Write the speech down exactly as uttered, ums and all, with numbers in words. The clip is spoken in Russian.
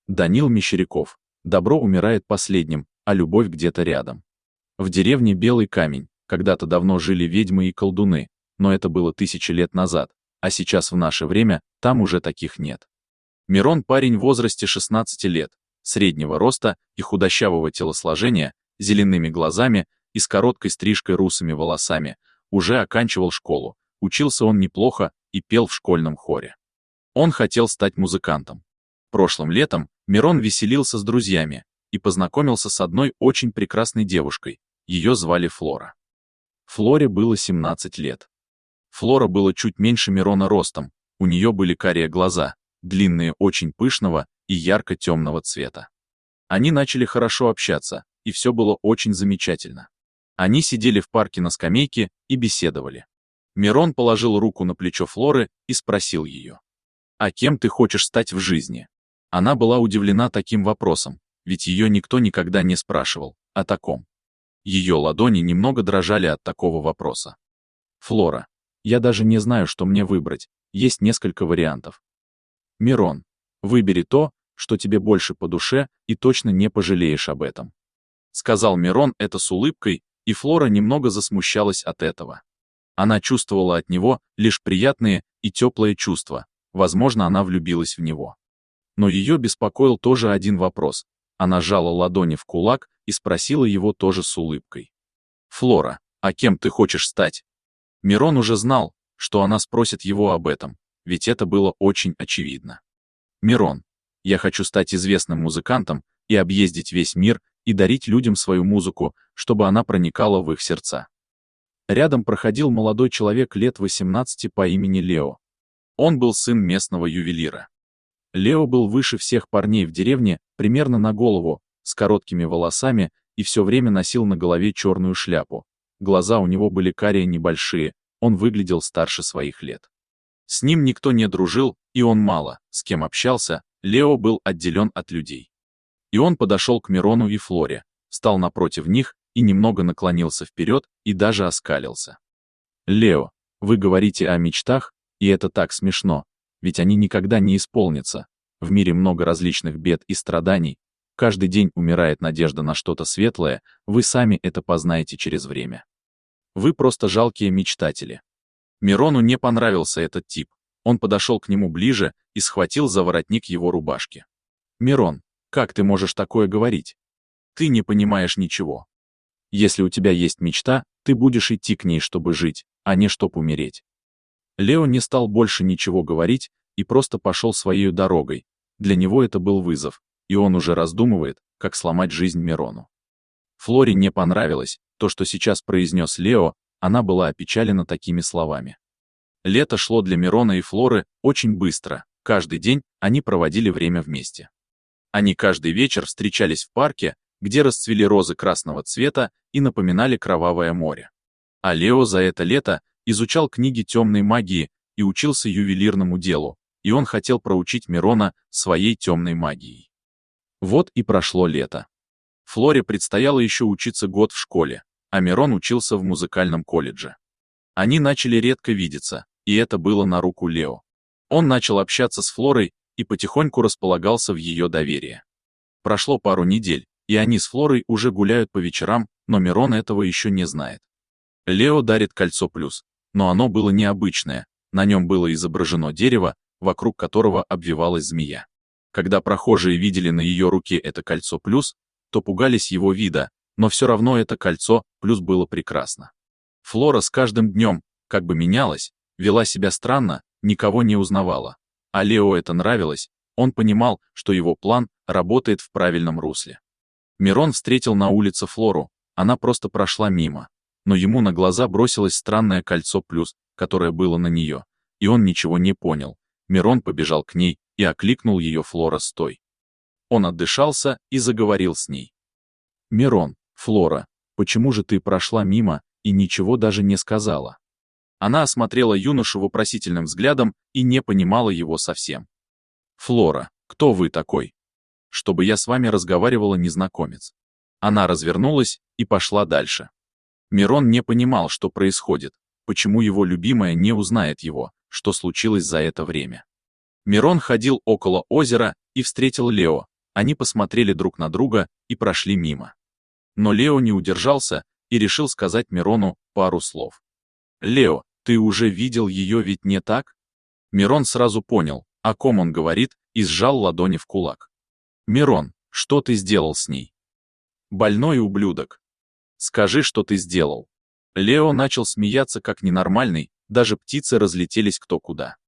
Данил Мещеряков. Добро умирает последним, а любовь где-то рядом. В деревне Белый Камень когда-то давно жили ведьмы и колдуны, но это было тысячи лет назад, а сейчас в наше время там уже таких нет. Мирон парень в возрасте шестнадцати лет, среднего роста и худощавого телосложения, зелеными глазами и с короткой стрижкой русыми волосами, уже оканчивал школу, учился он неплохо и пел в школьном хоре. Он хотел стать музыкантом. Прошлым летом Мирон веселился с друзьями и познакомился с одной очень прекрасной девушкой, ее звали Флора. Флоре было семнадцать лет. Флора была чуть меньше Мирона ростом, у нее были карие глаза, длинные очень пышного и ярко-темного цвета. Они начали хорошо общаться, и все было очень замечательно. Они сидели в парке на скамейке и беседовали. Мирон положил руку на плечо Флоры и спросил ее: «А кем ты хочешь стать в жизни?» Она была удивлена таким вопросом, ведь ее никто никогда не спрашивал о таком. Ее ладони немного дрожали от такого вопроса. «Флора, я даже не знаю, что мне выбрать, есть несколько вариантов». «Мирон, выбери то, что тебе больше по душе, и точно не пожалеешь об этом», сказал Мирон это с улыбкой, и Флора немного засмущалась от этого. Она чувствовала от него лишь приятные и теплые чувства, возможно, она влюбилась в него. Но ее беспокоил тоже один вопрос. Она сжала ладони в кулак и спросила его тоже с улыбкой: «Флора, а кем ты хочешь стать?» Мирон уже знал, что она спросит его об этом, ведь это было очень очевидно. «Мирон, я хочу стать известным музыкантом и объездить весь мир и дарить людям свою музыку, чтобы она проникала в их сердца». Рядом проходил молодой человек лет восемнадцати по имени Лео. Он был сын местного ювелира. Лео был выше всех парней в деревне, примерно на голову, с короткими волосами, и все время носил на голове черную шляпу. Глаза у него были карие небольшие, он выглядел старше своих лет. С ним никто не дружил, и он мало с кем общался, Лео был отделен от людей. И он подошел к Мирону и Флоре, встал напротив них и немного наклонился вперед и даже оскалился. «Лео, вы говорите о мечтах, и это так смешно, ведь они никогда не исполнятся. В мире много различных бед и страданий, каждый день умирает надежда на что-то светлое, вы сами это познаете через время. Вы просто жалкие мечтатели». Мирону не понравился этот тип, он подошел к нему ближе и схватил за воротник его рубашки. «Мирон, как ты можешь такое говорить? Ты не понимаешь ничего. Если у тебя есть мечта, ты будешь идти к ней, чтобы жить, а не чтоб умереть». Лео не стал больше ничего говорить и просто пошел своей дорогой. Для него это был вызов, и он уже раздумывает, как сломать жизнь Мирону. Флоре не понравилось то, что сейчас произнес Лео, она была опечалена такими словами. Лето шло для Мирона и Флоры очень быстро, каждый день они проводили время вместе. Они каждый вечер встречались в парке, где расцвели розы красного цвета и напоминали кровавое море. А Лео за это лето изучал книги темной магии и учился ювелирному делу, и он хотел проучить Мирона своей темной магией. Вот и прошло лето. Флоре предстояло еще учиться год в школе, а Мирон учился в музыкальном колледже. Они начали редко видеться, и это было на руку Лео. Он начал общаться с Флорой и потихоньку располагался в ее доверии. Прошло пару недель, и они с Флорой уже гуляют по вечерам, но Мирон этого еще не знает. Лео дарит кольцо плюс, но оно было необычное, на нем было изображено дерево, вокруг которого обвивалась змея. Когда прохожие видели на ее руке это кольцо плюс, то пугались его вида, но все равно это кольцо плюс было прекрасно. Флора с каждым днем, как бы менялась, вела себя странно, никого не узнавала. А Лео это нравилось, он понимал, что его план работает в правильном русле. Мирон встретил на улице Флору, она просто прошла мимо, но ему на глаза бросилось странное кольцо плюс, которое было на нее, и он ничего не понял. Мирон побежал к ней и окликнул ее: «Флора, стой!» Он отдышался и заговорил с ней. «Мирон, Флора, почему же ты прошла мимо и ничего даже не сказала?» Она осмотрела юношу вопросительным взглядом и не понимала его совсем. «Флора, кто вы такой? Чтобы я с вами разговаривала, незнакомец». Она развернулась и пошла дальше. Мирон не понимал, что происходит, почему его любимая не узнает его, что случилось за это время. Мирон ходил около озера и встретил Лео, Они посмотрели друг на друга и прошли мимо. Но Лео не удержался и решил сказать Мирону пару слов. «Лео, ты уже видел ее, ведь не так?» Мирон сразу понял, о ком он говорит, и сжал ладони в кулак. «Мирон, что ты сделал с ней?» «Больной ублюдок. Скажи, что ты сделал». Лео начал смеяться как ненормальный, даже птицы разлетелись кто куда.